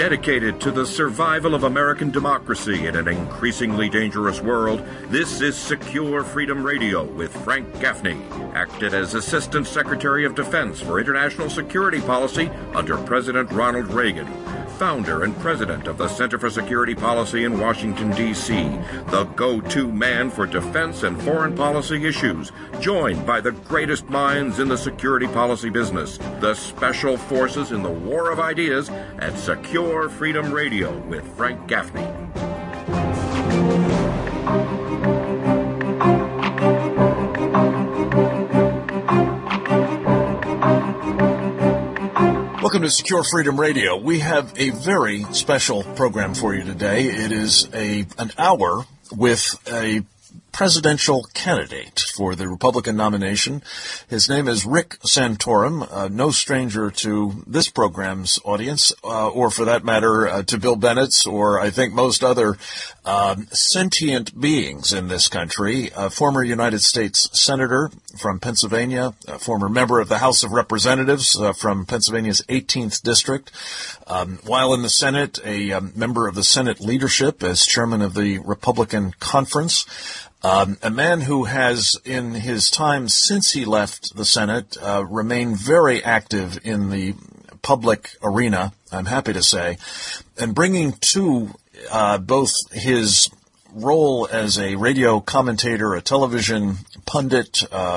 Dedicated to the survival of American democracy in an increasingly dangerous world, this is Secure Freedom Radio with Frank Gaffney, acted as Assistant Secretary of Defense for International Security Policy under President Ronald Reagan, founder and president of the Center for Security Policy in Washington, D.C., the go-to man for defense and foreign policy issues, joined by the greatest minds in the security policy business, the special forces in the war of ideas at Secure Freedom Radio with Frank Gaffney. Welcome to Secure Freedom Radio. We have a very special program for you today. It is an hour with a presidential candidate for the Republican nomination. His name is Rick Santorum, no stranger to this program's audience, or for that matter, to Bill Bennett's, or I think most other sentient beings in this country. A former United States Senator from Pennsylvania, a former member of the House of Representatives from Pennsylvania's 18th District. While in the Senate, a member of the Senate leadership as chairman of the Republican Conference. A man who has, in his time since he left the Senate, remained very active in the public arena, I'm happy to say, and bringing to both his role as a radio commentator, a television pundit,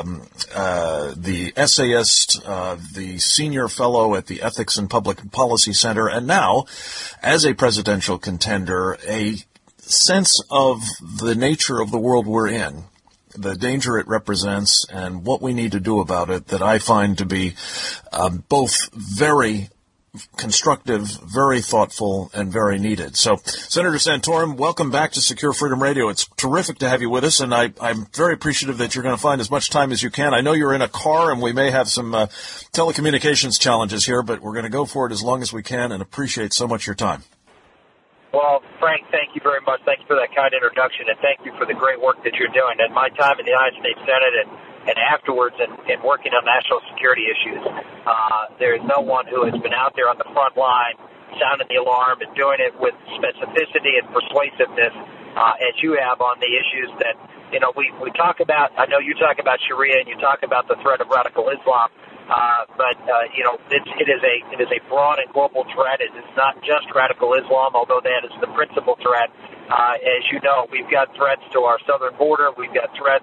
the essayist, the senior fellow at the Ethics and Public Policy Center, and now, as a presidential contender, a sense of the nature of the world we're in, the danger it represents, and what we need to do about it, that I find to be both very constructive, very thoughtful, and very needed. So, Senator Santorum, welcome back to Secure Freedom Radio. It's terrific to have you with us, and I'm very appreciative that you're going to find as much time as you can. I know you're in a car, and we may have some telecommunications challenges here, but we're going to go for it as long as we can, and appreciate so much your time. Well, Frank, thank you very much. Thank you for that kind introduction, and thank you for the great work that you're doing. And my time in the United States Senate and afterwards in working on national security issues, there is no one who has been out there on the front line sounding the alarm and doing it with specificity and persuasiveness as you have on the issues that, you know, we talk about. I know you talk about Sharia and you talk about the threat of radical Islam. But you know, it is a broad and global threat. It is not just radical Islam, although that is the principal threat. As you know, we've got threats to our southern border. We've got threats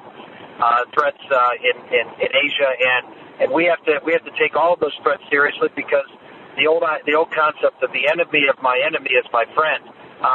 in Asia, and we have to take all of those threats seriously, because the old concept of the enemy of my enemy is my friend.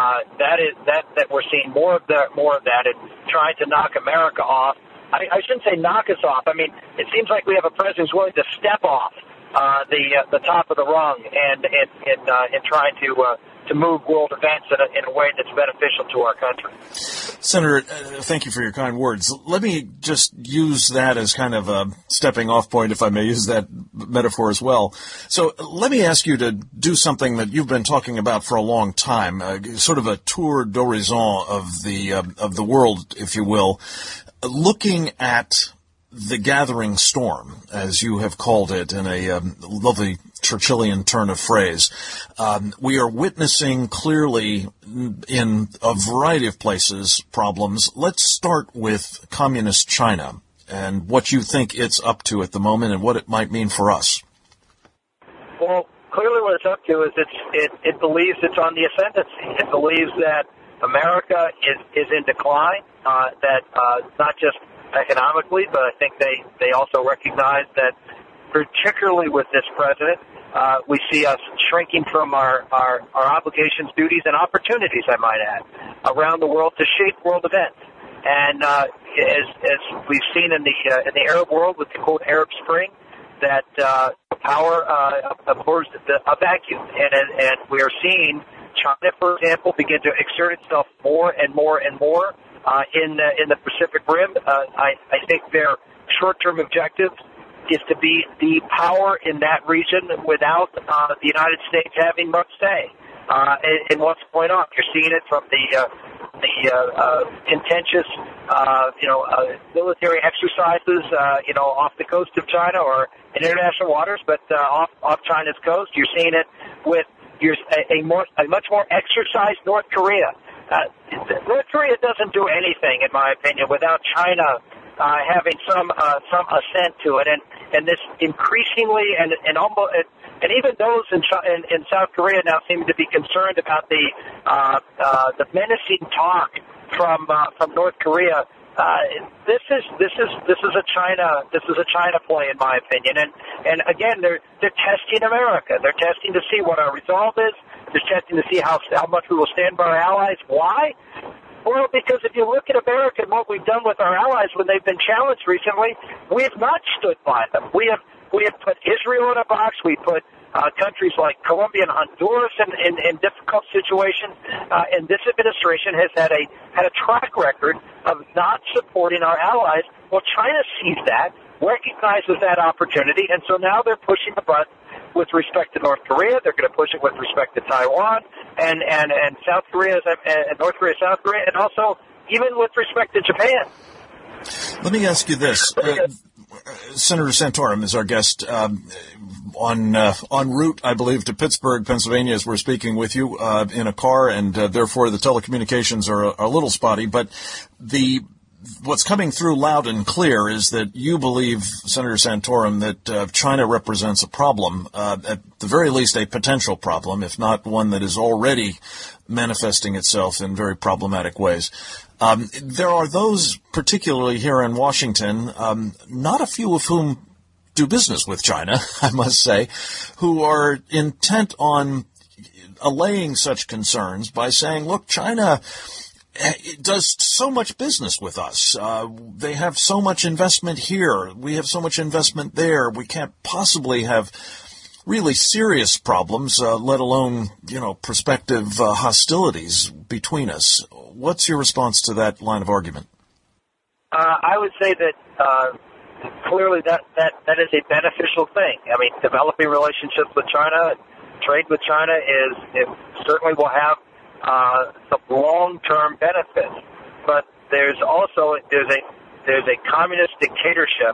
That we're seeing more of that, and trying to knock America off. I shouldn't say knock us off. I mean, it seems like we have a president who's willing to step off the top of the rung and trying to move world events in a way that's beneficial to our country. Senator, thank you for your kind words. Let me just use that as kind of a stepping off point, if I may use that metaphor as well. So let me ask you to do something that you've been talking about for a long time, sort of a tour d'horizon of the world, if you will. Looking at the gathering storm, as you have called it in a lovely Churchillian turn of phrase, we are witnessing clearly in a variety of places problems. Let's start with communist China and what you think it's up to at the moment and what it might mean for us. Well, clearly what it's up to is it believes it's on the ascendancy. It believes that America is in decline, that not just economically, but I think they also recognize that, particularly with this president, we see us shrinking from our obligations, duties, and opportunities, I might add, around the world to shape world events. And as we've seen in the Arab world with the quote Arab Spring, that power abhors a vacuum, and we are seeing China, for example, begin to exert itself more and more and more in the Pacific Rim. I think their short-term objective is to be the power in that region without the United States having much say in what's going on. You're seeing it from the contentious, military exercises, off the coast of China or in international waters, but off China's coast. You're seeing it with a much more exercised North Korea. North Korea doesn't do anything, in my opinion, without China having some assent to it, and this increasingly and even those in South Korea now seem to be concerned about the menacing talk from North Korea. This is a China play, in my opinion, and again they're testing America. They're testing to see what our resolve is. They're testing to see how much we will stand by our allies. Why? Well, because if you look at America and what we've done with our allies when they've been challenged recently, we have not stood by them. We have put Israel in a box. We put countries like Colombia and Honduras in difficult situations, and this administration has had a track record of not supporting our allies. Well, China sees that, recognizes that opportunity, and so now they're pushing the button with respect to North Korea. They're going to push it with respect to Taiwan and South Korea, and North Korea, South Korea, and also even with respect to Japan. Let me ask you this. Senator Santorum is our guest en route, I believe, to Pittsburgh, Pennsylvania, as we're speaking with you in a car, and therefore the telecommunications are a little spotty. But what's coming through loud and clear is that you believe, Senator Santorum, that China represents a problem, at the very least a potential problem, if not one that is already manifesting itself in very problematic ways. There are those, particularly here in Washington, not a few of whom do business with China, I must say, who are intent on allaying such concerns by saying, look, China does so much business with us. They have so much investment here. We have so much investment there. We can't possibly have really serious problems, let alone, prospective hostilities between us. What's your response to that line of argument? I would say that clearly that is a beneficial thing. I mean, developing relationships with China, trade with China it certainly will have some long-term benefits. But there's a communist dictatorship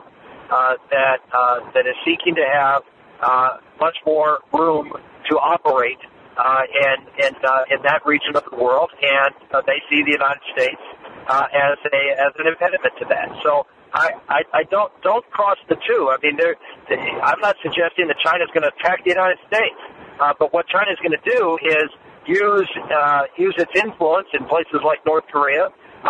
that is seeking to have much more room to operate in that region of the world, and they see the United States as an impediment to that. So I don't cross the two. I mean, I'm not suggesting that China's going to attack the United States, but what China's going to do is use its influence in places like North Korea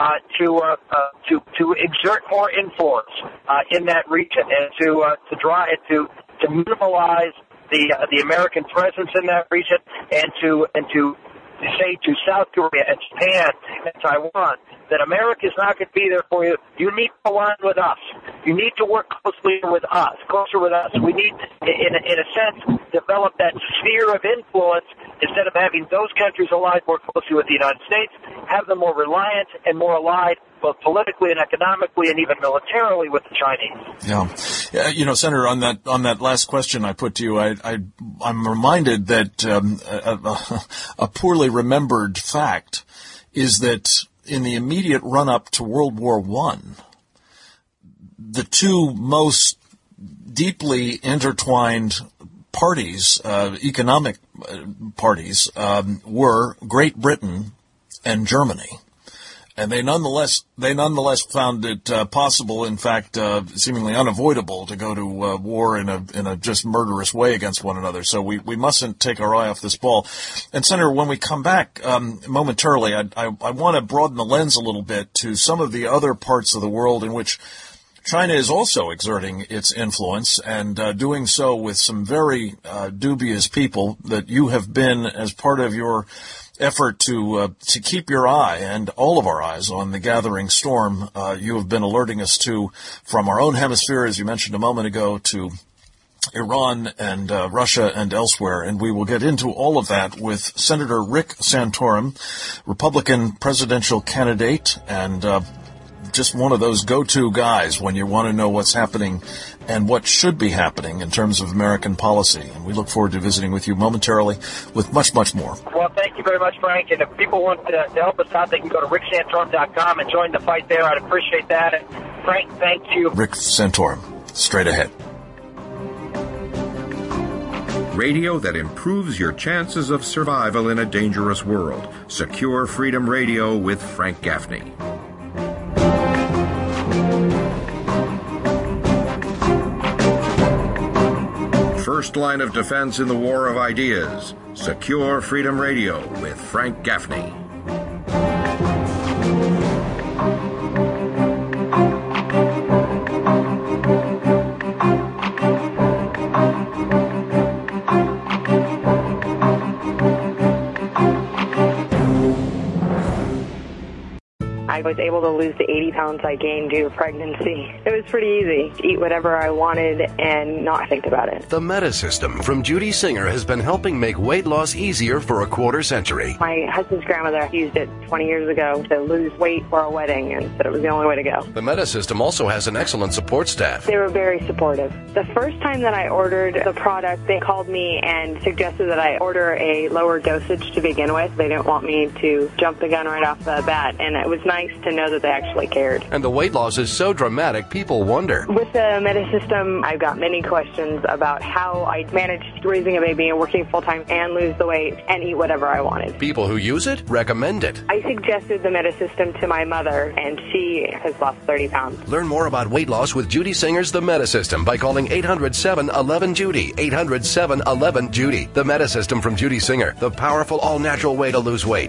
to exert more influence in that region, and to minimize the American presence in that region, and to say to South Korea and Japan and Taiwan that America is not going to be there for you. You need to align with us. You need to work closer with us. We need, in a sense, develop that sphere of influence instead of having those countries allied more closely with the United States, have them more reliant and more allied both politically and economically and even militarily with the Chinese. Yeah. Senator, on that last question I put to you, I'm reminded that a poorly remembered fact is that in the immediate run-up to World War I, the two most deeply intertwined parties, economic parties, were Great Britain and Germany. And they nonetheless found it possible, in fact, seemingly unavoidable, to go to war in a just murderous way against one another. So we mustn't take our eye off this ball. And Senator, when we come back momentarily, I want to broaden the lens a little bit to some of the other parts of the world in which China is also exerting its influence, and doing so with some very dubious people that you have been, as part of your effort to keep your eye and all of our eyes on the gathering storm, you have been alerting us to, from our own hemisphere, as you mentioned a moment ago, to Iran and Russia and elsewhere. And we will get into all of that with Senator Rick Santorum, Republican presidential candidate, and just one of those go-to guys when you want to know what's happening and what should be happening in terms of American policy. And we look forward to visiting with you momentarily with much, much more. Well, thank you very much, Frank. And if people want to help us out, they can go to ricksantorum.com and join the fight there. I'd appreciate that. And Frank, thank you. Rick Santorum, straight ahead. Radio that improves your chances of survival in a dangerous world. Secure Freedom Radio with Frank Gaffney. First line of defense in the war of ideas. Secure Freedom Radio with Frank Gaffney. I was able to lose the 80 pounds I gained due to pregnancy. It was pretty easy to eat whatever I wanted and not think about it. The Meta System from Judy Singer has been helping make weight loss easier for a quarter century. My husband's grandmother used it 20 years ago to lose weight for a wedding and said it was the only way to go. The Meta System also has an excellent support staff. They were very supportive. The first time that I ordered the product, they called me and suggested that I order a lower dosage to begin with. They didn't want me to jump the gun right off the bat, and it was nice to know that they actually cared. And the weight loss is so dramatic, people wonder. With the Meta System, I've got many questions about how I managed raising a baby and working full-time and lose the weight and eat whatever I wanted. People who use it recommend it. I suggested the Meta System to my mother, and she has lost 30 pounds. Learn more about weight loss with Judy Singer's The Meta System by calling 800-711-JUDY. 800-711-JUDY. The Meta System from Judy Singer. The powerful all-natural way to lose weight.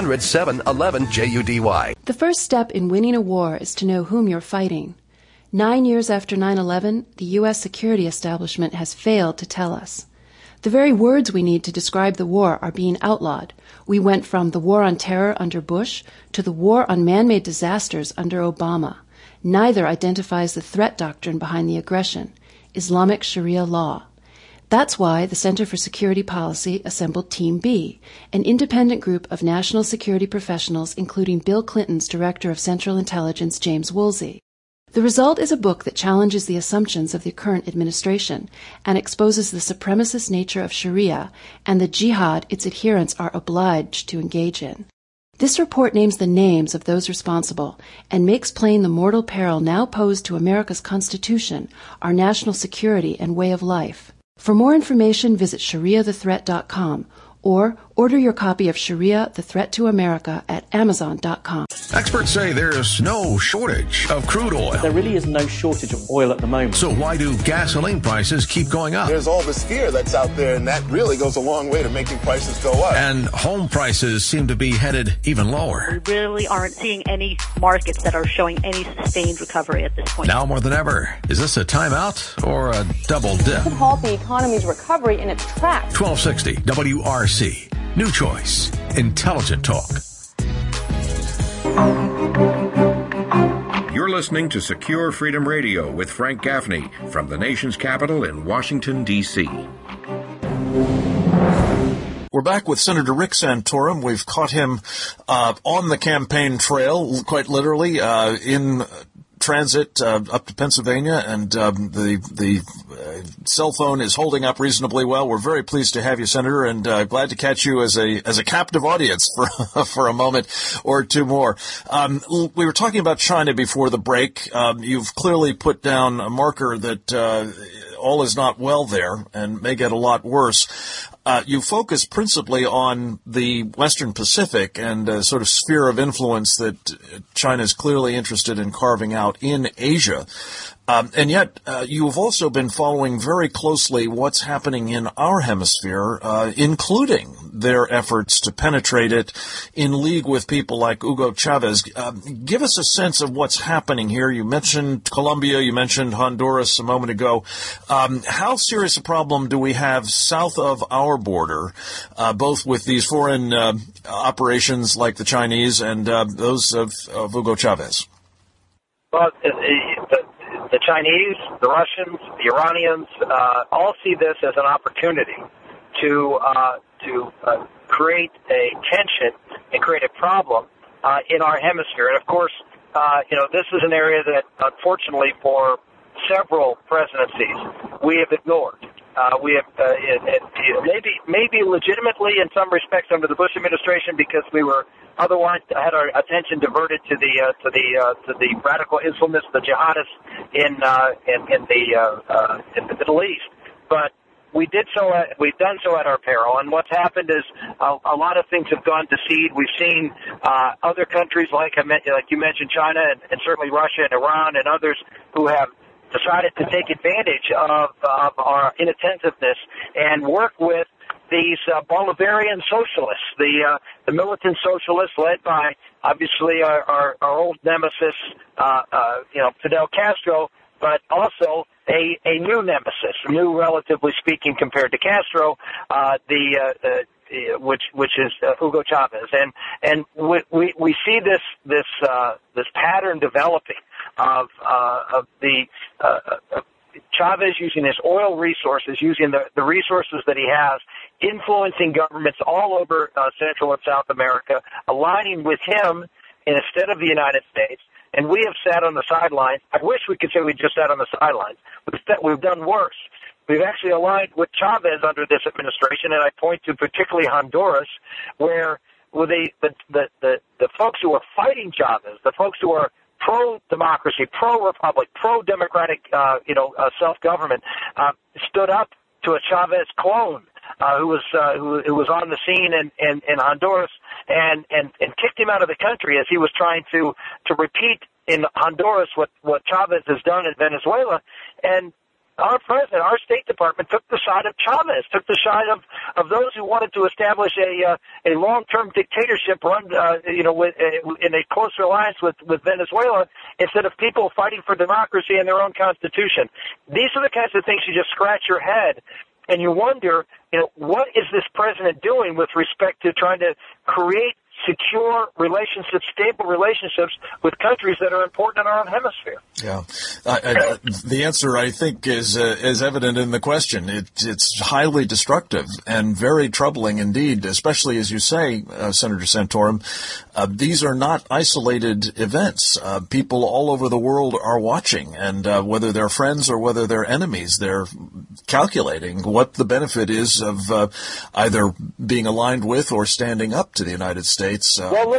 800-711-JUDY. The first step in winning a war is to know whom you're fighting. 9 years after 9/11, the U.S. security establishment has failed to tell us. The very words we need to describe the war are being outlawed. We went from the war on terror under Bush to the war on man-made disasters under Obama. Neither identifies the threat doctrine behind the aggression, Islamic Sharia law. That's why the Center for Security Policy assembled Team B, an independent group of national security professionals, including Bill Clinton's Director of Central Intelligence, James Woolsey. The result is a book that challenges the assumptions of the current administration and exposes the supremacist nature of Sharia and the jihad its adherents are obliged to engage in. This report names the names of those responsible and makes plain the mortal peril now posed to America's Constitution, our national security, and way of life. For more information, visit ShariaTheThreat.com or order your copy of Sharia, The Threat to America at Amazon.com. Experts say there's no shortage of crude oil. There really is no shortage of oil at the moment. So why do gasoline prices keep going up? There's all this fear that's out there, and that really goes a long way to making prices go up. And home prices seem to be headed even lower. We really aren't seeing any markets that are showing any sustained recovery at this point. Now more than ever, is this a timeout or a double dip? Could halt the economy's recovery in its tracks. 1260 WRC. New choice. Intelligent talk. You're listening to Secure Freedom Radio with Frank Gaffney from the nation's capital in Washington, D.C. We're back with Senator Rick Santorum. We've caught him on the campaign trail, quite literally, in transit up to Pennsylvania, and the cell phone is holding up reasonably well. We're very pleased to have you, Senator, and glad to catch you as a captive audience for a moment or two more. We were talking about China before the break. You've clearly put down a marker that all is not well there and may get a lot worse. You focus principally on the Western Pacific and sort of sphere of influence that China is clearly interested in carving out in Asia. And yet, you have also been following very closely what's happening in our hemisphere, including their efforts to penetrate it in league with people like Hugo Chavez. Give us a sense of what's happening here. You mentioned Colombia, you mentioned Honduras a moment ago. How serious a problem do we have south of our border, both with these foreign operations like the Chinese and those of Hugo Chavez? Well, the Chinese, the Russians, the Iranians all see this as an opportunity to create a tension and create a problem in our hemisphere. And of course, this is an area that, unfortunately, for several presidencies, we have ignored. We have maybe legitimately in some respects under the Bush administration, because we were otherwise had our attention diverted to the radical Islamists, the jihadists in the Middle East. But we've done so at our peril. And what's happened is a lot of things have gone to seed. We've seen other countries like you mentioned, China and certainly Russia and Iran and others who have decided to take advantage of our inattentiveness and work with these Bolivarian socialists, the militant socialists led by obviously our old nemesis, Fidel Castro, but also a new nemesis, new relatively speaking compared to Castro, which is Hugo Chavez, and we see this pattern developing of Chavez using his oil resources, using the resources that he has, influencing governments all over Central and South America, aligning with him instead of the United States. And we have sat on the sidelines. I wish we could say we just sat on the sidelines. We've done worse. We've actually aligned with Chavez under this administration, and I point to particularly Honduras, where the folks who are fighting Chavez, the folks who are pro-democracy, pro-republic, pro-democratic, self-government, stood up to a Chavez clone who was on the scene in Honduras and kicked him out of the country as he was trying to repeat in Honduras what Chavez has done in Venezuela. And our president, our State Department, took the side of Chavez, took the side of those who wanted to establish a long-term dictatorship run, in a closer alliance with Venezuela, instead of people fighting for democracy and their own constitution. These are the kinds of things you just scratch your head and you wonder, what is this president doing with respect to trying to create secure relationships, stable relationships with countries that are important in our own hemisphere? Yeah. The answer, I think, is evident in the question. It's highly destructive and very troubling indeed, especially, as you say, Senator Santorum. These are not isolated events. People all over the world are watching, and whether they're friends or whether they're enemies, they're calculating what the benefit is of either being aligned with or standing up to the United States. Look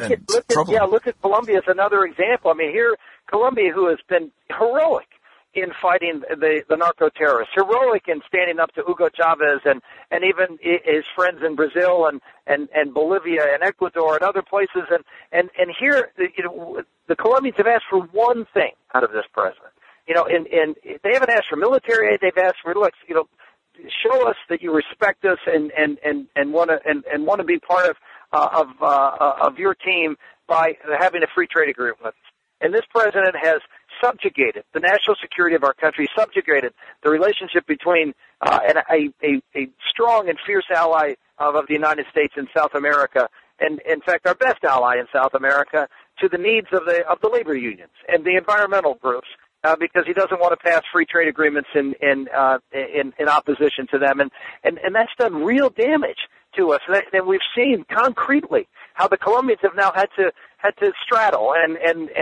at Colombia as another example. I mean, here, Colombia, who has been heroic in fighting the narco-terrorists, heroic in standing up to Hugo Chavez and even his friends in Brazil and Bolivia and Ecuador and other places. And here, the Colombians have asked for one thing out of this president. And they haven't asked for military aid. They've asked for, show us that you respect us and want to be part of your team by having a free trade agreement with us. And this president has subjugated the national security of our country, subjugated the relationship between a strong and fierce ally of the United States in South America, and in fact our best ally in South America, to the needs of the labor unions and the environmental groups. Because he doesn't want to pass free trade agreements in opposition to them, and that's done real damage to us. And we've seen concretely how the Colombians have now had to straddle and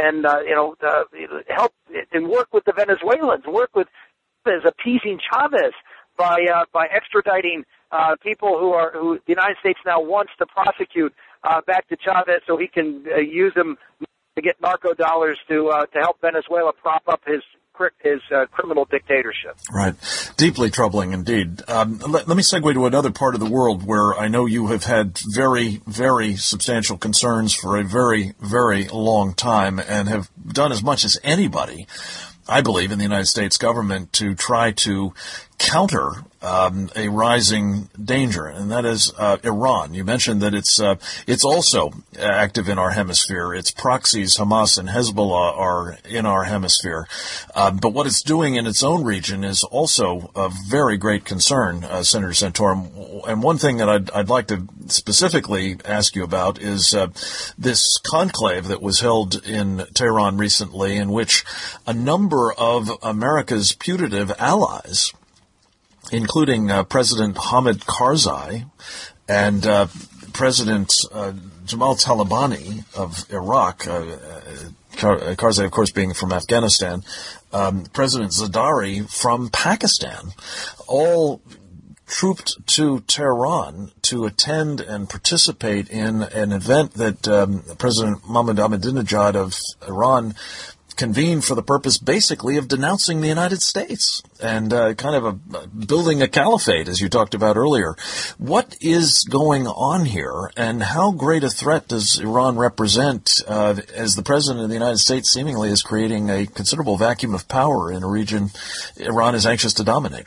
help and work with the Venezuelans, work with appeasing Chavez by extraditing people who the United States now wants to prosecute back to Chavez so he can use them to get narco dollars to help Venezuela prop up his criminal dictatorship. Right. Deeply troubling indeed. Let me segue to another part of the world where I know you have had very, very substantial concerns for a very, very long time and have done as much as anybody, I believe, in the United States government to try to counter a rising danger, and that is Iran. You mentioned that it's also active in our hemisphere. Its proxies, Hamas and Hezbollah, are in our hemisphere. But what it's doing in its own region is also of very great concern, Senator Santorum. And one thing that I'd like to specifically ask you about is this conclave that was held in Tehran recently, in which a number of America's putative allies, including President Hamid Karzai and President Jamal Talabani of Iraq, Karzai, of course, being from Afghanistan, President Zardari from Pakistan, all trooped to Tehran to attend and participate in an event that President Mohammad Ahmadinejad of Iran convened for the purpose, basically, of denouncing the United States and building a caliphate, as you talked about earlier. What is going on here, and how great a threat does Iran represent as the President of the United States seemingly is creating a considerable vacuum of power in a region Iran is anxious to dominate?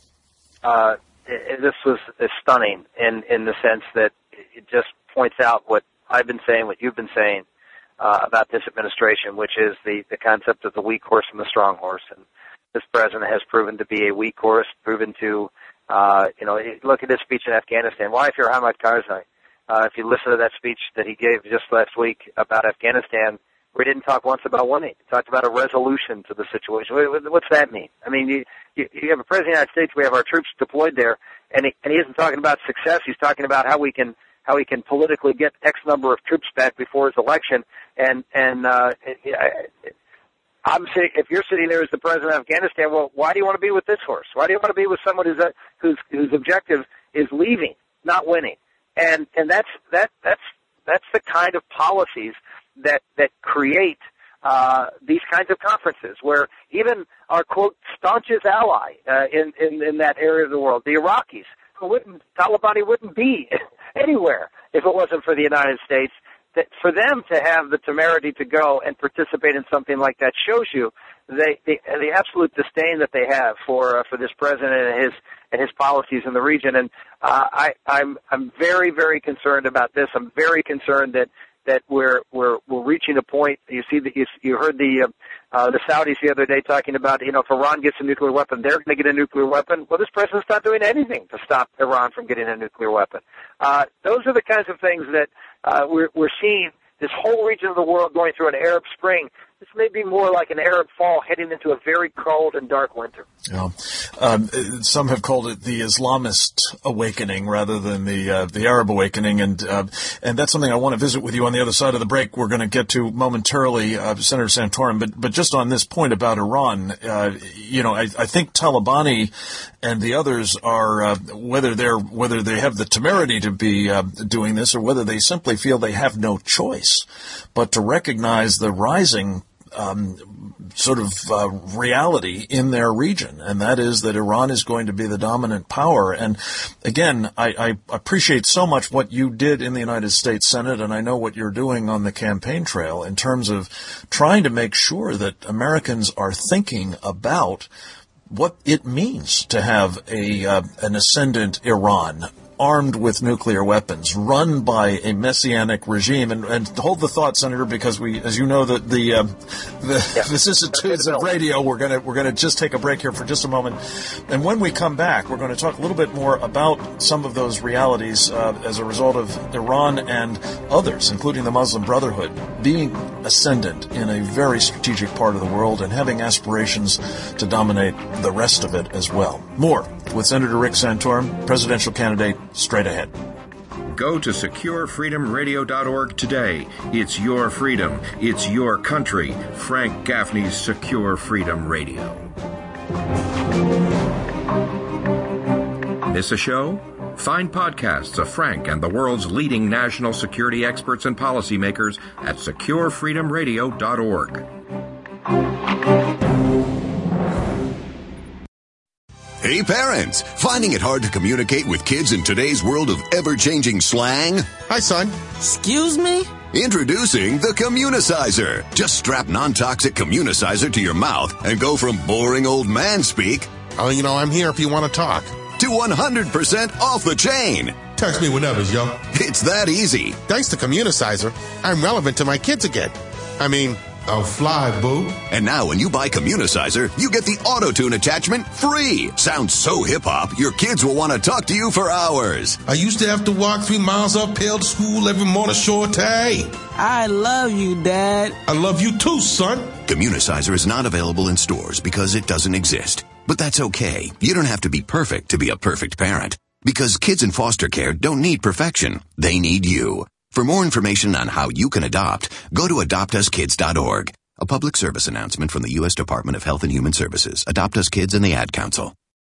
This was stunning in the sense that it just points out what I've been saying, what you've been saying about this administration, which is the concept of the weak horse and the strong horse. And this president has proven to be a weak horse, proven to, look at his speech in Afghanistan. Why, if you're Hamid Karzai, if you listen to that speech that he gave just last week about Afghanistan, we didn't talk once about winning. He talked about a resolution to the situation. What's that mean? I mean, you have a president of the United States, we have our troops deployed there, and he isn't talking about success. He's talking about how we can politically get X number of troops back before his election. And I'm saying, if you're sitting there as the president of Afghanistan, well, why do you want to be with this horse? Why do you want to be with someone whose objective is leaving, not winning? And that's the kind of policies that create these kinds of conferences, where even our quote staunchest ally in that area of the world, the Iraqis, Taliban wouldn't be anywhere if it wasn't for the United States. That for them to have the temerity to go and participate in something like that shows you the absolute disdain that they have for this president and his policies in the region. And I'm very, very concerned about this. I'm very concerned that we're reaching a point. You see that you heard the Saudis the other day talking about, if Iran gets a nuclear weapon, they're going to get a nuclear weapon. Well, this president's not doing anything to stop Iran from getting a nuclear weapon. Those are the kinds of things that we're seeing. This whole region of the world going through an Arab Spring. This may be more like an Arab fall heading into a very cold and dark winter. Yeah. Some have called it the Islamist awakening rather than the Arab awakening, and that's something I want to visit with you on the other side of the break. We're going to get to momentarily, Senator Santorum, but just on this point about Iran, I think Talabani and the others are whether they have the temerity to be doing this, or whether they simply feel they have no choice but to recognize the rising reality in their region, and that is that Iran is going to be the dominant power. And again, I appreciate so much what you did in the United States Senate, and I know what you're doing on the campaign trail in terms of trying to make sure that Americans are thinking about what it means to have an ascendant Iran, armed with nuclear weapons, run by a messianic regime. And hold the thought, Senator, because we, as you know, the vicissitudes of radio, we're gonna just take a break here for just a moment. And when we come back, we're going to talk a little bit more about some of those realities as a result of Iran and others, including the Muslim Brotherhood, being ascendant in a very strategic part of the world and having aspirations to dominate the rest of it as well. More with Senator Rick Santorum, presidential candidate, straight ahead. Go to SecureFreedomRadio.org today. It's your freedom. It's your country. Frank Gaffney's Secure Freedom Radio. Miss a show? Find podcasts of Frank and the world's leading national security experts and policymakers at SecureFreedomRadio.org. Hey parents, finding it hard to communicate with kids in today's world of ever-changing slang? Hi son. Excuse me? Introducing the Communicizer. Just strap non-toxic Communicizer to your mouth and go from boring old man speak, I'm here if you want to talk, to 100% off the chain. Text me whenever, yo. It's that easy. Thanks to Communicizer, I'm relevant to my kids again. I'll fly, boo. And now when you buy Communicizer, you get the auto-tune attachment free. Sounds so hip-hop, your kids will want to talk to you for hours. I used to have to walk 3 miles uphill to school every morning, Shorty. I love you, Dad. I love you too, son. Communicizer is not available in stores because it doesn't exist. But that's okay. You don't have to be perfect to be a perfect parent. Because kids in foster care don't need perfection. They need you. For more information on how you can adopt, go to adoptuskids.org. A public service announcement from the U.S. Department of Health and Human Services, Adopt Us Kids, and the Ad Council.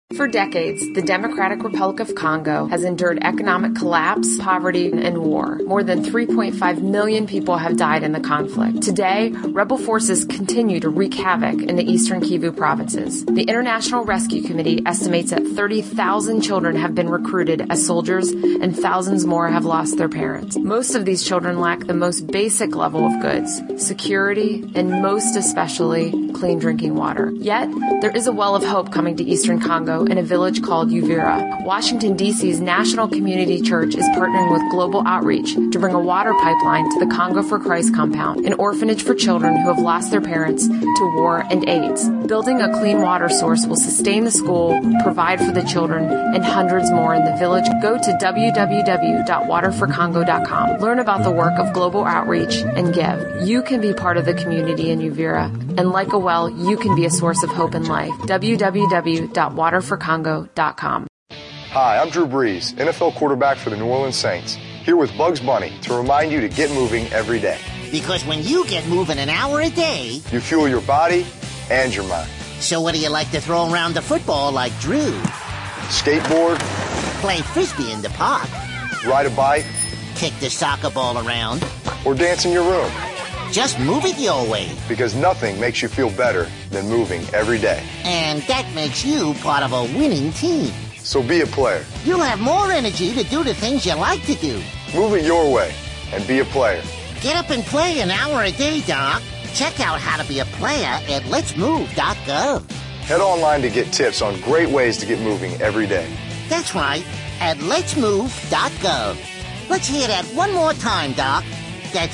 For decades, the Democratic Republic of Congo has endured economic collapse, poverty, and war. More than 3.5 million people have died in the conflict. Today, rebel forces continue to wreak havoc in the eastern Kivu provinces. The International Rescue Committee estimates that 30,000 children have been recruited as soldiers and thousands more have lost their parents. Most of these children lack the most basic level of goods, security, and most especially clean drinking water. Yet, there is a well of hope coming to eastern Congo in a village called Uvira. Washington, D.C.'s National Community Church is partnering with Global Outreach to bring a water pipeline to the Congo for Christ compound, an orphanage for children who have lost their parents to war and AIDS. Building a clean water source will sustain the school, provide for the children, and hundreds more in the village. Go to www.waterforcongo.com. Learn about the work of Global Outreach and give. You can be part of the community in Uvira, and like a well, you can be a source of hope and life. www.waterforcongo.com. Hi, I'm Drew Brees, NFL quarterback for the New Orleans Saints, here with Bugs Bunny to remind you to get moving every day. Because when you get moving an hour a day, you fuel your body and your mind. So what do you like to throw around the football like Drew? Skateboard. Play frisbee in the park. Ride a bike. Kick the soccer ball around. Or dance in your room. Just move it your way. Because nothing makes you feel better than moving every day. And that makes you part of a winning team. So be a player. You'll have more energy to do the things you like to do. Move it your way and be a player. Get up and play an hour a day, Doc. Check out how to be a player at letsmove.gov. Head online to get tips on great ways to get moving every day. That's right, at letsmove.gov. Let's hear that one more time, Doc. That's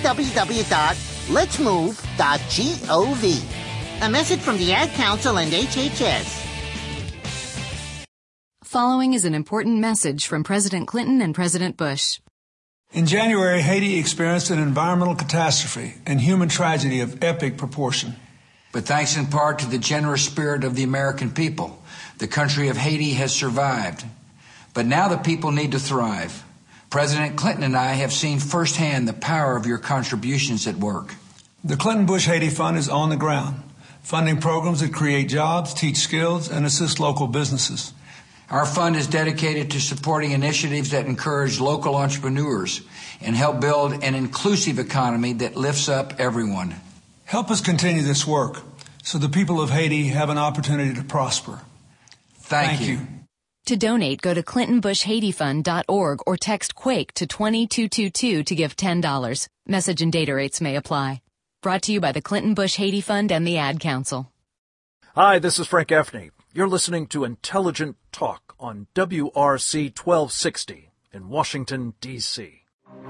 www.letsmove.gov. A message from the Ad Council and HHS. Following is an important message from President Clinton and President Bush. In January, Haiti experienced an environmental catastrophe and human tragedy of epic proportion. But thanks in part to the generous spirit of the American people, the country of Haiti has survived. But now the people need to thrive. President Clinton and I have seen firsthand the power of your contributions at work. The Clinton-Bush Haiti Fund is on the ground, funding programs that create jobs, teach skills, and assist local businesses. Our fund is dedicated to supporting initiatives that encourage local entrepreneurs and help build an inclusive economy that lifts up everyone. Help us continue this work so the people of Haiti have an opportunity to prosper. Thank you. To donate, go to ClintonBushHaitiFund.org or text Quake to 20222 to give $10. Message and data rates may apply. Brought to you by the Clinton Bush Haiti Fund and the Ad Council. Hi, this is Frank Gaffney. You're listening to Intelligent Talk on WRC 1260 in Washington, D.C.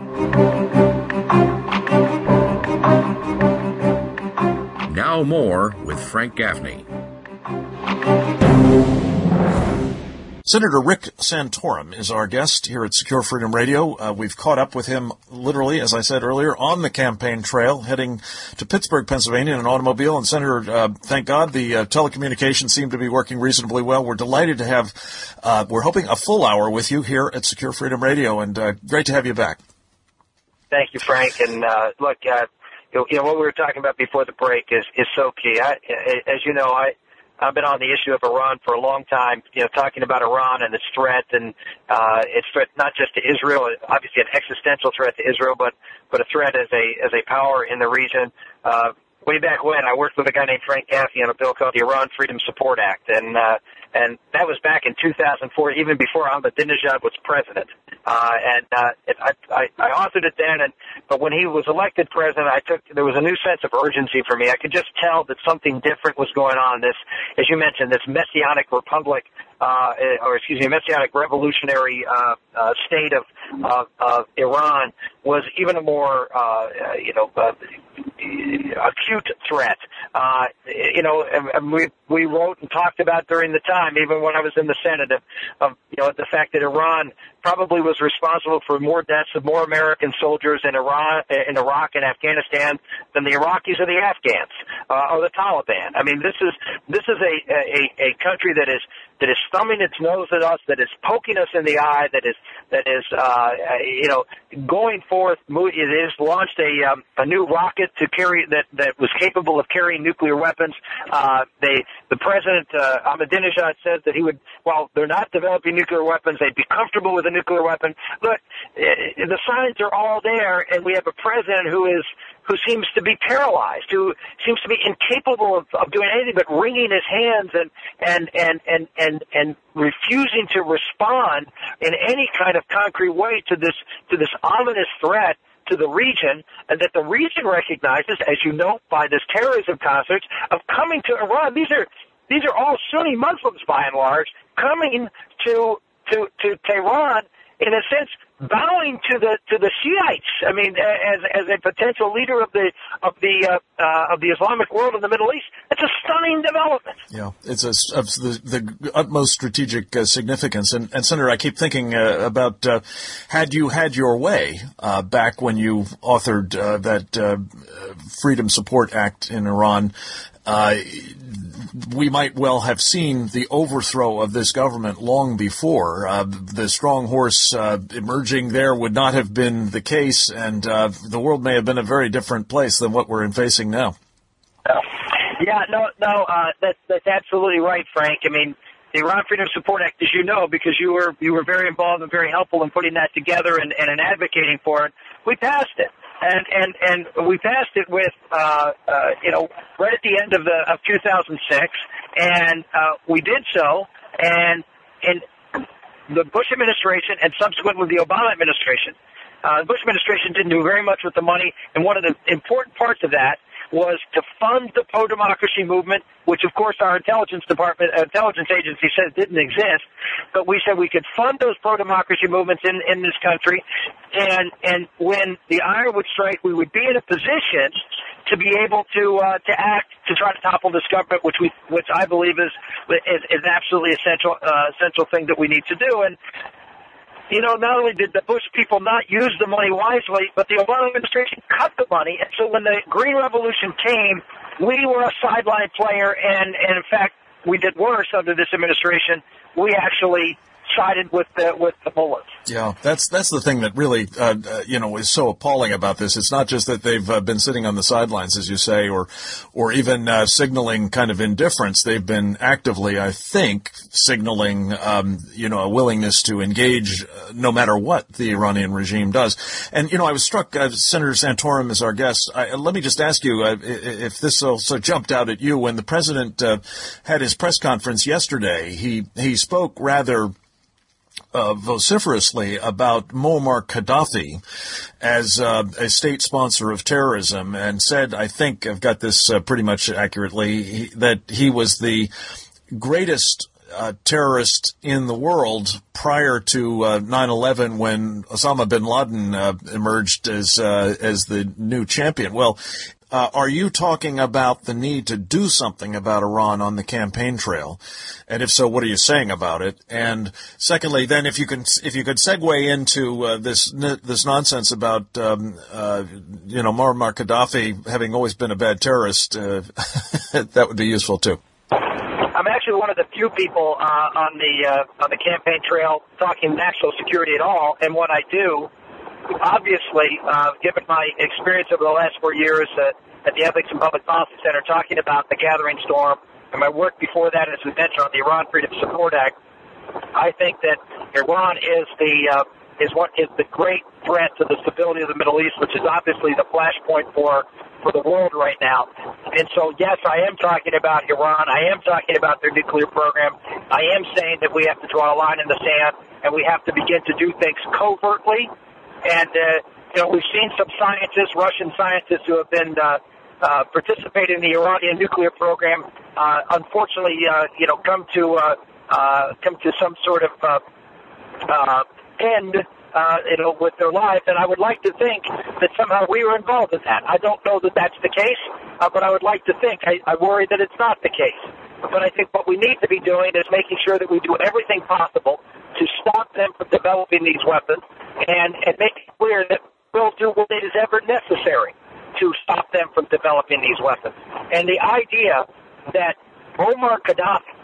Now more with Frank Gaffney. Senator Rick Santorum is our guest here at Secure Freedom Radio. We've caught up with him literally, as I said earlier, on the campaign trail, heading to Pittsburgh, Pennsylvania in an automobile. And Senator, thank God, the telecommunications seem to be working reasonably well. We're delighted to have, we're hoping a full hour with you here at Secure Freedom Radio, and great to have you back. Thank you, Frank. And look, what we were talking about before the break is so key. As you know, I've been on the issue of Iran for a long time, talking about Iran and its threat, and its threat not just to Israel, obviously an existential threat to Israel, but a threat as a power in the region. Way back when, I worked with a guy named Frank Gaffney on a bill called the Iran Freedom Support Act, and that was back in 2004, even before Ahmadinejad was president. I authored it then, but when he was elected president, there was a new sense of urgency for me. I could just tell that something different was going on. This, as you mentioned, this Messianic Republic, Messianic revolutionary state of Iran was even a more acute threat. We wrote and talked about during the time, even when I was in the Senate, of the fact that Iran probably was responsible for more deaths of more American soldiers in Iraq and Afghanistan than the Iraqis or the Afghans or the Taliban. I mean, this is a country that thumbing its nose at us, that is poking us in the eye, that is going forth. It has launched a new rocket to carry that was capable of carrying nuclear weapons. The president Ahmadinejad says that he would, while they're not developing nuclear weapons, they'd be comfortable with a nuclear weapon. Look, the signs are all there, and we have a president who seems to be paralyzed, who seems to be incapable of doing anything but wringing his hands and refusing to respond in any kind of concrete way to this ominous threat to the region, and that the region recognizes, as you know, by this terrorism concerts of coming to Iran. These are all Sunni Muslims by and large coming to Tehran, in a sense, bowing to the Shiites. I mean, as a potential leader of the Islamic world in the Middle East, it's a stunning development. Yeah, it's of the utmost strategic significance. And Senator, I keep thinking about had you had your way back when you authored that Freedom Support Act in Iran. We might well have seen the overthrow of this government long before. The strong horse emerging there would not have been the case, and the world may have been a very different place than what we're facing now. Yeah, that's absolutely right, Frank. I mean, the Iran Freedom Support Act, as you know, because you were very involved and very helpful in putting that together and in advocating for it, we passed it. And we passed it with, right at the end of 2006, and we did so, and the Bush administration and subsequently the Obama administration, the Bush administration didn't do very much with the money, and one of the important parts of that was to fund the pro-democracy movement, which of course our intelligence agency says didn't exist, but we said we could fund those pro-democracy movements in this country, and when the iron would strike, we would be in a position to be able to act to try to topple this government, which I believe is an absolutely essential thing that we need to do. And not only did the Bush people not use the money wisely, but the Obama administration cut the money. And so when the Green Revolution came, we were a sideline player, and in fact, we did worse under this administration. We actually sided with the bullets. Yeah, that's the thing that really is so appalling about this. It's not just that they've been sitting on the sidelines, as you say, or even signaling kind of indifference. They've been actively, I think, signaling a willingness to engage no matter what the Iranian regime does. And I was struck. Senator Santorum is our guest. Let me just ask you if this also jumped out at you when the president had his press conference yesterday. He spoke rather vociferously about Muammar Gaddafi as a state sponsor of terrorism, and said, I think I've got this pretty much accurately, that he was the greatest terrorist in the world prior to 9/11, when Osama bin Laden emerged as the new champion. Well, are you talking about the need to do something about Iran on the campaign trail? And if so, what are you saying about it? And secondly, then if you could segue into this nonsense about Muammar Gaddafi having always been a bad terrorist, that would be useful too. I'm actually one of the few people on the campaign trail talking national security at all, and when I do, obviously, given my experience over the last 4 years at the Ethics and Public Policy Center talking about the Gathering Storm, and my work before that, as we mentioned, on the Iran Freedom Support Act, I think that Iran is the great threat to the stability of the Middle East, which is obviously the flashpoint for the world right now. And so, yes, I am talking about Iran. I am talking about their nuclear program. I am saying that we have to draw a line in the sand, and we have to begin to do things covertly. And, we've seen some scientists, Russian scientists, who have been participating in the Iranian nuclear program, unfortunately, come to some sort of end, with their lives. And I would like to think that somehow we were involved in that. I don't know that that's the case, but I would like to think. I worry that it's not the case. But I think what we need to be doing is making sure that we do everything possible to stop them from developing these weapons, and make it clear that we'll do what is ever necessary to stop them from developing these weapons. And the idea that Muammar Gaddafi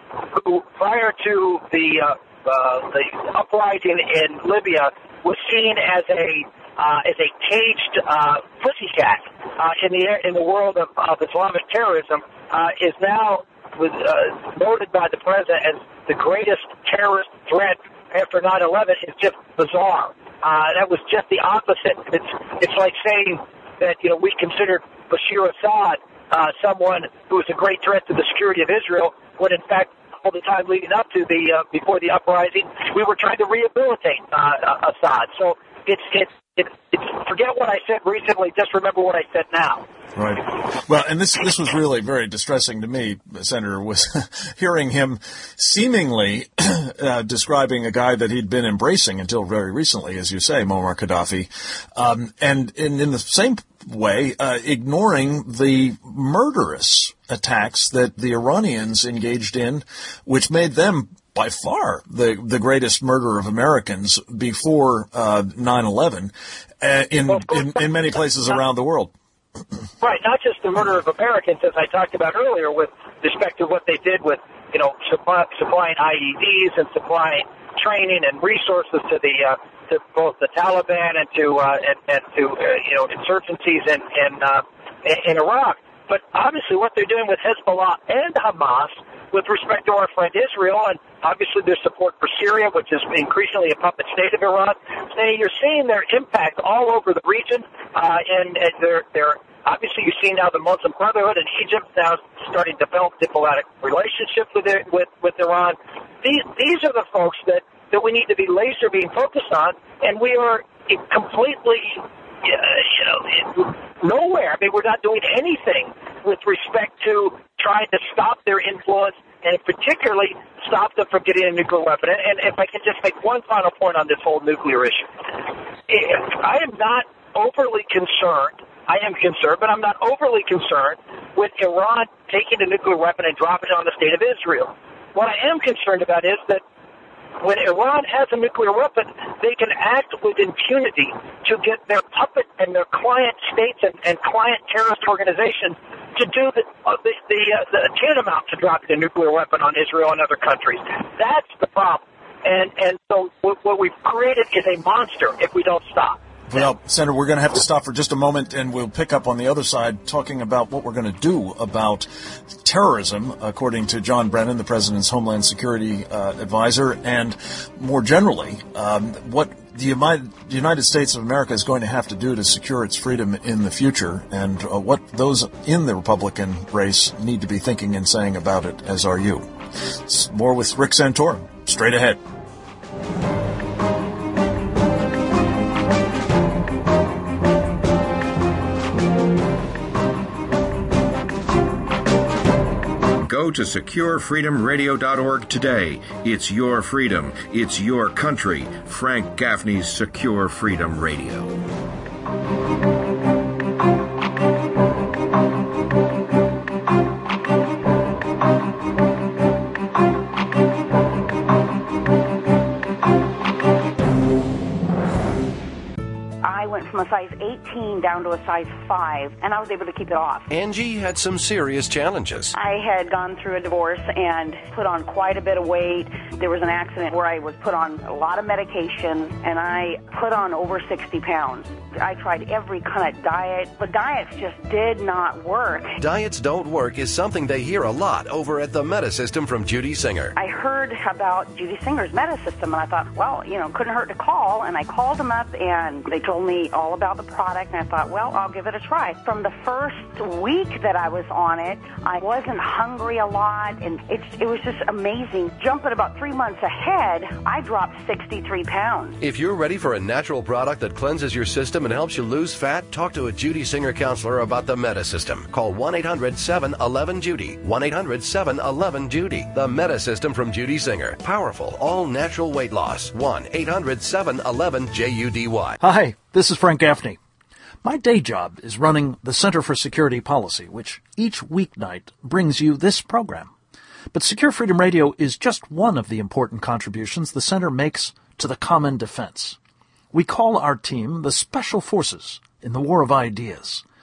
who prior to the uprising in Libya was seen as a caged pussycat in the world of Islamic terrorism, is now noted by the president as the greatest terrorist threat after 9/11. Is just bizarre. That was just the opposite. It's like saying that we considered Bashir Assad someone who was a great threat to the security of Israel, when in fact all the time leading up to before the uprising, we were trying to rehabilitate Assad. So it's forget what I said recently. Just remember what I said now. Right. Well, and this was really very distressing to me, Senator, was hearing him seemingly describing a guy that he'd been embracing until very recently, as you say, Muammar Gaddafi, and in the same way, ignoring the murderous attacks that the Iranians engaged in, which made them by far the greatest murder of Americans before 9/11 in many places around the world. Right, not just the murder of Americans, as I talked about earlier, with respect to what they did with, supplying IEDs and supplying training and resources to both the Taliban and to insurgencies in Iraq. But obviously, what they're doing with Hezbollah and Hamas, with respect to our friend Israel, and obviously their support for Syria, which is increasingly a puppet state of Iran, you're seeing their impact all over the region, and they're obviously you're seeing now the Muslim Brotherhood in Egypt now starting to develop diplomatic relationships with Iran. These are the folks that we need to be laser being focused on, and we are completely nowhere. I mean, we're not doing anything with respect to trying to stop their influence, and particularly stop them from getting a nuclear weapon. And if I can just make one final point on this whole nuclear issue. I am not overly concerned. I am concerned, but I'm not overly concerned with Iran taking a nuclear weapon and dropping it on the state of Israel. What I am concerned about is that when Iran has a nuclear weapon, they can act with impunity to get their puppet and their client states and client terrorist organizations to do the tantamount to dropping a nuclear weapon on Israel and other countries. That's the problem. And so what we've created is a monster if we don't stop. Well, Senator, we're going to have to stop for just a moment, and we'll pick up on the other side talking about what we're going to do about terrorism, according to John Brennan, the President's Homeland Security advisor, and more generally, what the United States of America is going to have to do to secure its freedom in the future, and what those in the Republican race need to be thinking and saying about it, as are you. It's more with Rick Santorum, straight ahead. Go to SecureFreedomRadio.org today. It's your freedom. It's your country. Frank Gaffney's Secure Freedom Radio. From a size 18 down to a size 5, and I was able to keep it off. Angie had some serious challenges. I had gone through a divorce and put on quite a bit of weight. There was an accident where I was put on a lot of medication, and I put on over 60 pounds. I tried every kind of diet, but diets just did not work. Diets don't work is something they hear a lot over at the Metasystem from Judy Singer. I heard about Judy Singer's Metasystem, and I thought, well, couldn't hurt to call, and I called them up, and they told me all about the product, and I thought, well, I'll give it a try. From the first week that I was on it, I wasn't hungry a lot, and it was just amazing. Jumping about 3 months ahead, I dropped 63 pounds. If you're ready for a natural product that cleanses your system and helps you lose fat, talk to a Judy Singer counselor about the Metasystem. Call 1-800-711-JUDY. 1-800-711-JUDY. The Metasystem from Judy Singer. Powerful, all-natural weight loss. 1-800-711-JUDY. Hi, this is Frank Gaffney. My day job is running the Center for Security Policy, which each weeknight brings you this program. But Secure Freedom Radio is just one of the important contributions the Center makes to the common defense. We call our team the Special Forces in the War of Ideas.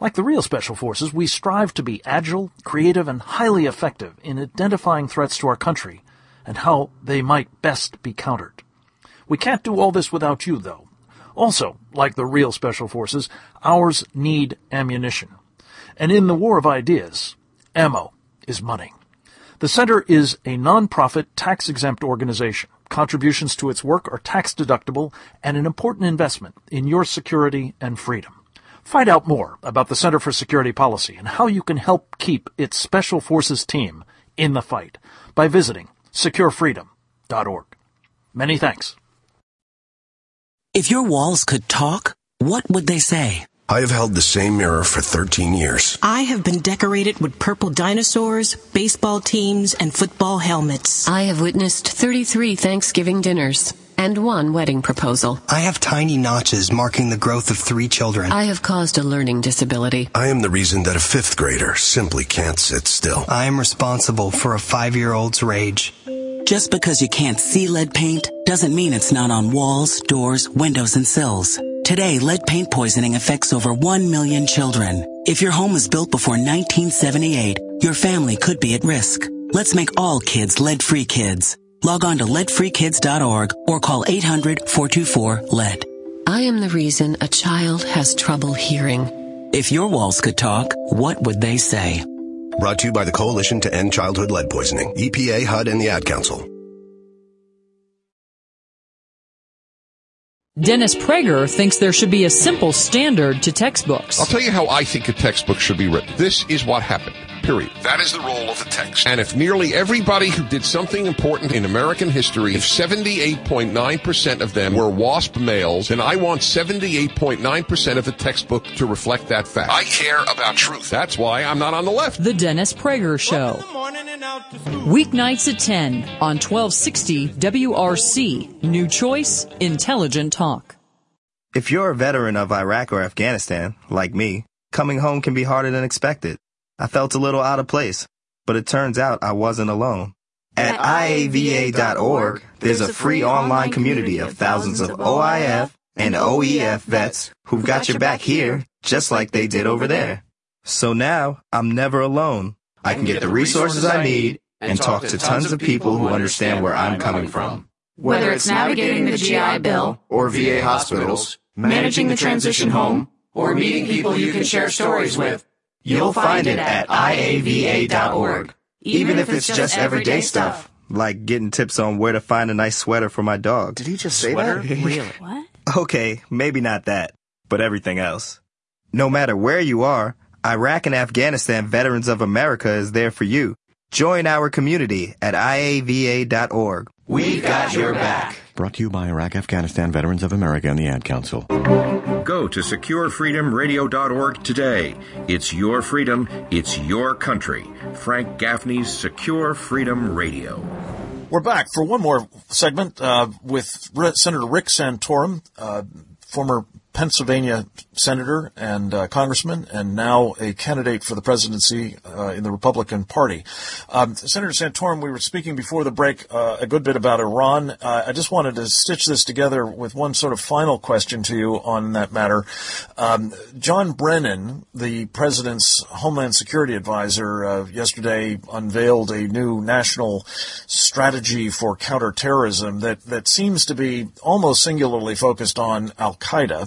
Like the real Special Forces, we strive to be agile, creative, and highly effective in identifying threats to our country and how they might best be countered. We can't do all this without you, though. Also, like the real Special Forces, ours need ammunition. And in the war of ideas, ammo is money. The Center is a non-profit, tax-exempt organization. Contributions to its work are tax-deductible and an important investment in your security and freedom. Find out more about the Center for Security Policy and how you can help keep its Special Forces team in the fight by visiting securefreedom.org. Many thanks. If your walls could talk, what would they say? I have held the same mirror for 13 years. I have been decorated with purple dinosaurs, baseball teams, and football helmets. I have witnessed 33 Thanksgiving dinners and 1 wedding proposal. I have tiny notches marking the growth of 3 children. I have caused a learning disability. I am the reason that a 5th grader simply can't sit still. I am responsible for a 5-year-old's rage. Just because you can't see lead paint doesn't mean it's not on walls, doors, windows, and sills. Today, lead paint poisoning affects over 1 million children. If your home was built before 1978, your family could be at risk. Let's make all kids lead-free kids. Log on to leadfreekids.org or call 800-424-LEAD. I am the reason a child has trouble hearing. If your walls could talk, what would they say? Brought to you by the Coalition to End Childhood Lead Poisoning, EPA, HUD, and the Ad Council. Dennis Prager thinks there should be a simple standard to textbooks. I'll tell you how I think a textbook should be written. This is what happened. Period. That is the role of the text. And if nearly everybody who did something important in American history, if 78.9% of them were WASP males, then I want 78.9% of the textbook to reflect that fact. I care about truth. That's why I'm not on the left. The Dennis Prager Show. Weeknights at 10 on 1260 WRC. New choice, intelligent talk. If you're a veteran of Iraq or Afghanistan, like me, coming home can be harder than expected. I felt a little out of place, but it turns out I wasn't alone. At IAVA.org, there's a free online community of thousands of OIF and OEF vets who've got your back here, just like they did over there. So now, I'm never alone. I can get the resources I need and talk to tons of people who understand where I'm coming from. Whether it's navigating the GI Bill, or VA hospitals, managing the transition home, or meeting people you can share stories with, you'll find it at IAVA.org, even if it's just everyday stuff, like getting tips on where to find a nice sweater for my dog. Did he just say that? Really? What? Okay, maybe not that, but everything else. No matter where you are, Iraq and Afghanistan Veterans of America is there for you. Join our community at IAVA.org. We've got your back. Brought to you by Iraq Afghanistan Veterans of America and the Ad Council. Go to SecureFreedomRadio.org today. It's your freedom. It's your country. Frank Gaffney's Secure Freedom Radio. We're back for one more segment with Senator Rick Santorum, former Pennsylvania senator and congressman, and now a candidate for the presidency in the Republican Party. Senator Santorum, we were speaking before the break a good bit about Iran. I just wanted to stitch this together with one sort of final question to you on that matter. John Brennan, the president's Homeland Security advisor, yesterday unveiled a new national strategy for counterterrorism that seems to be almost singularly focused on al-Qaeda.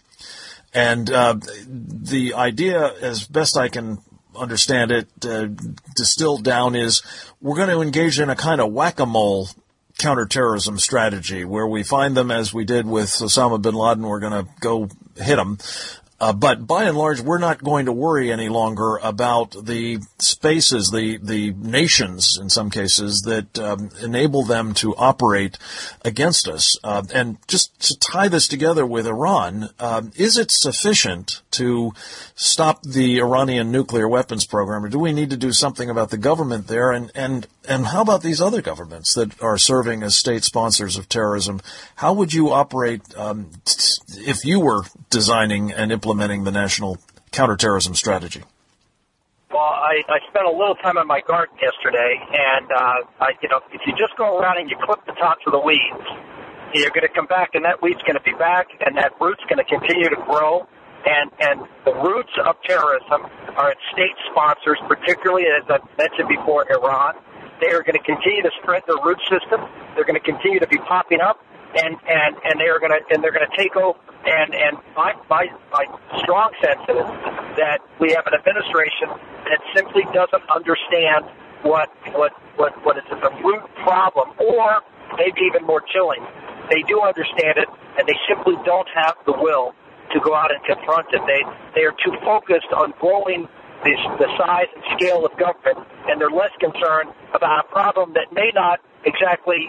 And the idea, as best I can understand it, distilled down, is we're going to engage in a kind of whack-a-mole counterterrorism strategy where we find them, as we did with Osama bin Laden, we're going to go hit them. But by and large, we're not going to worry any longer about the spaces, the nations, in some cases, that enable them to operate against us. And just to tie this together with Iran, is it sufficient to stop the Iranian nuclear weapons program, or do we need to do something about the government there? And how about these other governments that are serving as state sponsors of terrorism? How would you operate if you were designing and implementing the national counterterrorism strategy? Well, I spent a little time in my garden yesterday, and if you just go around and you clip the tops of the weeds, you're going to come back, and that weed's going to be back, and that root's going to continue to grow, And the roots of terrorism are in state sponsors, particularly, as I mentioned before, Iran. They are going to continue to spread their root system. They're going to continue to be popping up, and they're going to take over. And my strong sense is that we have an administration that simply doesn't understand what is the root problem, or maybe even more chilling, they do understand it, and they simply don't have the will to go out and confront it. They are too focused on growing the size and scale of government, and they're less concerned about a problem that may not exactly,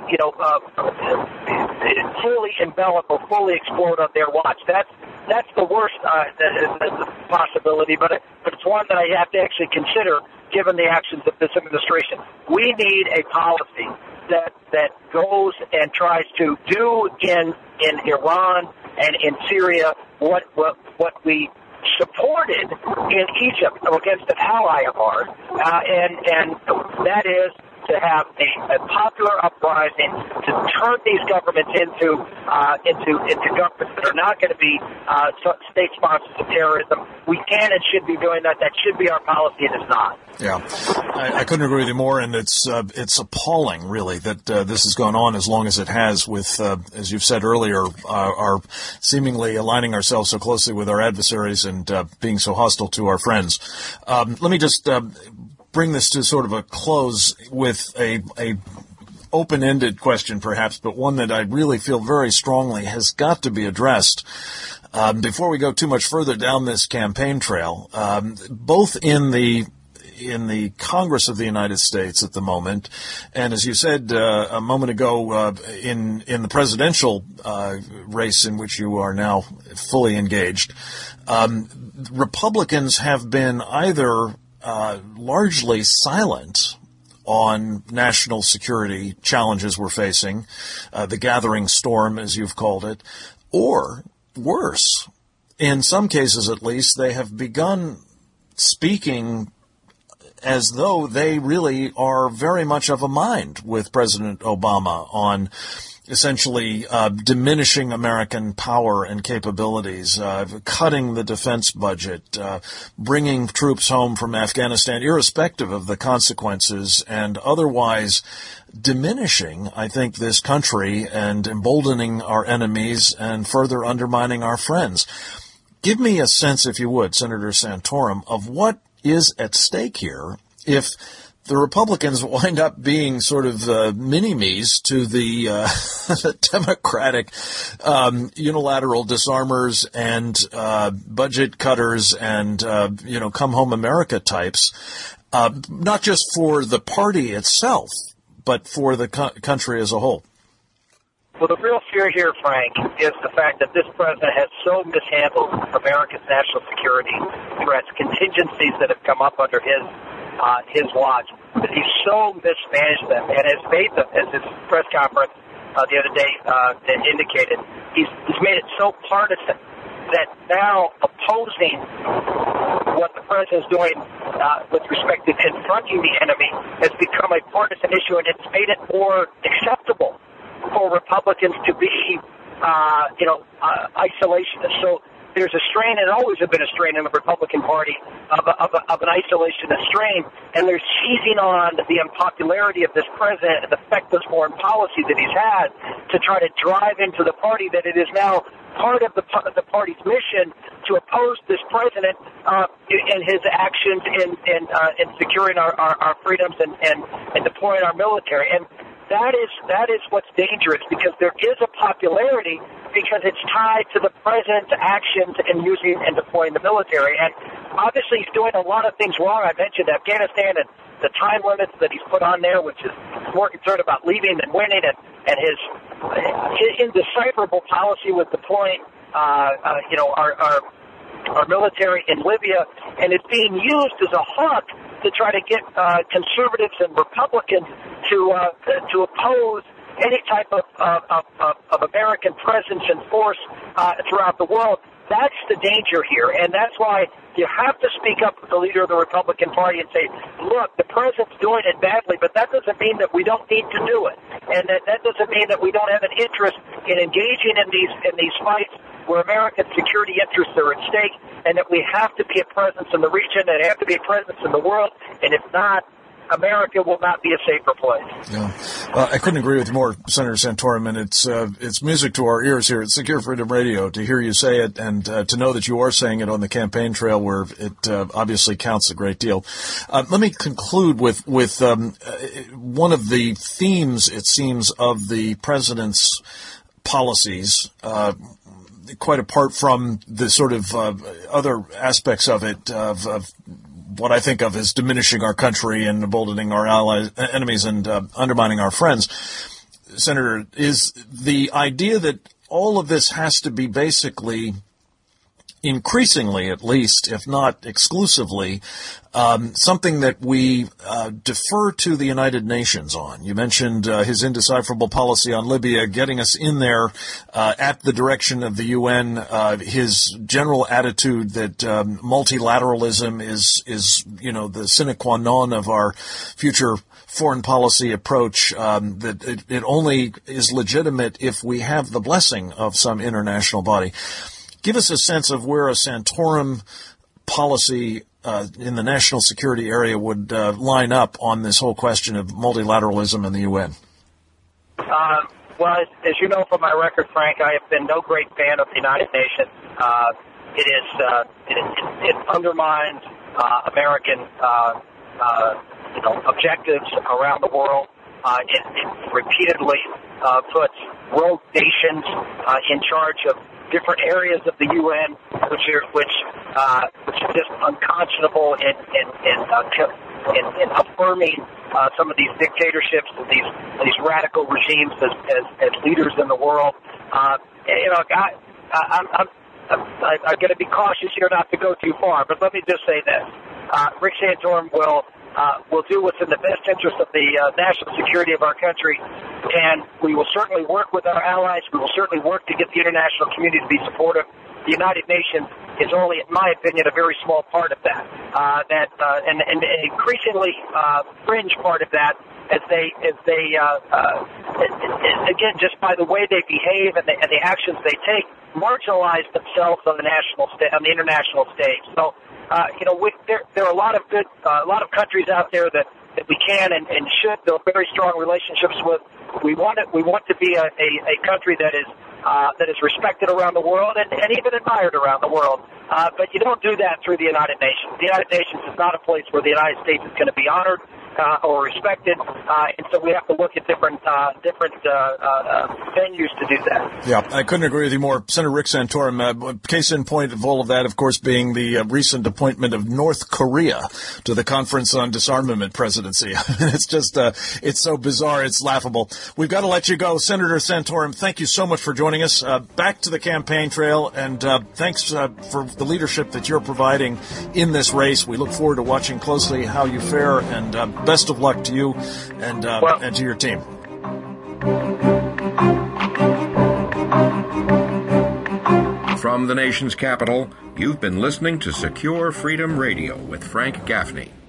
fully envelop or fully explode on their watch. That's the worst possibility, but it's one that I have to actually consider given the actions of this administration. We need a policy that goes and tries to do in Iran and in Syria what we supported in Egypt against an ally of ours, and that is to have a popular uprising to turn these governments into governments that are not going to be state sponsors of terrorism. We can and should be doing that. That should be our policy. It is not. Yeah, I couldn't agree with you more, and it's appalling, really, that this has gone on as long as it has with, as you've said earlier, our seemingly aligning ourselves so closely with our adversaries and being so hostile to our friends. Let me just bring this to sort of a close with a open-ended question, perhaps, but one that I really feel very strongly has got to be addressed. Before we go too much further down this campaign trail, both in the Congress of the United States at the moment, and as you said a moment ago, in the presidential race in which you are now fully engaged, Republicans have been either largely silent on national security challenges we're facing, the gathering storm, as you've called it, or worse, in some cases at least, they have begun speaking as though they really are very much of a mind with President Obama on essentially diminishing American power and capabilities, cutting the defense budget, bringing troops home from Afghanistan, irrespective of the consequences, and otherwise diminishing, I think, this country and emboldening our enemies and further undermining our friends. Give me a sense, if you would, Senator Santorum, of what is at stake here if the Republicans wind up being sort of mini-me's to the Democratic unilateral disarmers and budget cutters and, come home America types, not just for the party itself, but for the country as a whole. Well, the real fear here, Frank, is the fact that this president has so mishandled America's national security threats, contingencies that have come up under his watch, that he's so mismanaged them and has made them, as his press conference the other day indicated, he's made it so partisan that now opposing what the president is doing with respect to confronting the enemy has become a partisan issue, and it's made it more acceptable for Republicans to be, isolationists. So there's a strain, and always have been a strain in the Republican Party of an isolationist strain, and they're seizing on the unpopularity of this president and the feckless foreign policy that he's had to try to drive into the party that it is now part of the party's mission to oppose this president in his actions in securing our freedoms and deploying our military. And that is what's dangerous, because there is a popularity because it's tied to the president's actions in using and deploying the military. And obviously he's doing a lot of things wrong. I mentioned Afghanistan and the time limits that he's put on there, which is more concerned about leaving than winning, and his indecipherable policy with deploying our military in Libya, and it's being used as a hook to try to get conservatives and Republicans to oppose any type of American presence and force throughout the world. That's the danger here, and that's why you have to speak up with the leader of the Republican Party and say, look, the president's doing it badly, but that doesn't mean that we don't need to do it, and that doesn't mean that we don't have an interest in engaging in these fights where American security interests are at stake, and that we have to be a presence in the region and have to be a presence in the world. And if not, America will not be a safer place. Yeah. Well, I couldn't agree with you more, Senator Santorum, and it's music to our ears here at Secure Freedom Radio to hear you say it and to know that you are saying it on the campaign trail where it obviously counts a great deal. Let me conclude with one of the themes, it seems, of the president's policies, quite apart from the sort of other aspects of it, of what I think of as diminishing our country and emboldening our enemies and undermining our friends, Senator, is the idea that all of this has to be basically, increasingly at least, if not exclusively, something that we defer to the United Nations on. You mentioned his indecipherable policy on Libya, getting us in there at the direction of the UN, his general attitude that multilateralism is the sine qua non of our future foreign policy approach, that it only is legitimate if we have the blessing of some international body. Give us a sense of where a Santorum policy in the national security area would line up on this whole question of multilateralism in the UN. Well, as you know from my record, Frank, I have been no great fan of the United Nations. It undermines American objectives around the world. It repeatedly puts world nations in charge of different areas of the UN, which is just unconscionable in affirming some of these dictatorships and these radical regimes as leaders in the world. I'm going to be cautious here not to go too far, but let me just say this: Rick Santorum will do what's in the best interest of the national security of our country, and we will certainly work with our allies. We will certainly work to get the international community to be supportive. The United Nations is only, in my opinion, a very small part of that, and an increasingly fringe part of that, as they again, just by the way they behave and the actions they take, marginalize themselves on the international stage. So. There are a lot of countries out there that we can and should build very strong relationships with. We want to be a country that is respected around the world and even admired around the world. But you don't do that through the United Nations. The United Nations is not a place where the United States is going to be honored or respected, and so we have to look at different venues to do that. Yeah, I couldn't agree with you more. Senator Rick Santorum, case in point of all of that, of course, being the recent appointment of North Korea to the Conference on Disarmament presidency. It's just, it's so bizarre, it's laughable. We've got to let you go. Senator Santorum, thank you so much for joining us. Back to the campaign trail, and thanks for the leadership that you're providing in this race. We look forward to watching closely how you fare, and best of luck to you and to your team. From the nation's capital, you've been listening to Secure Freedom Radio with Frank Gaffney.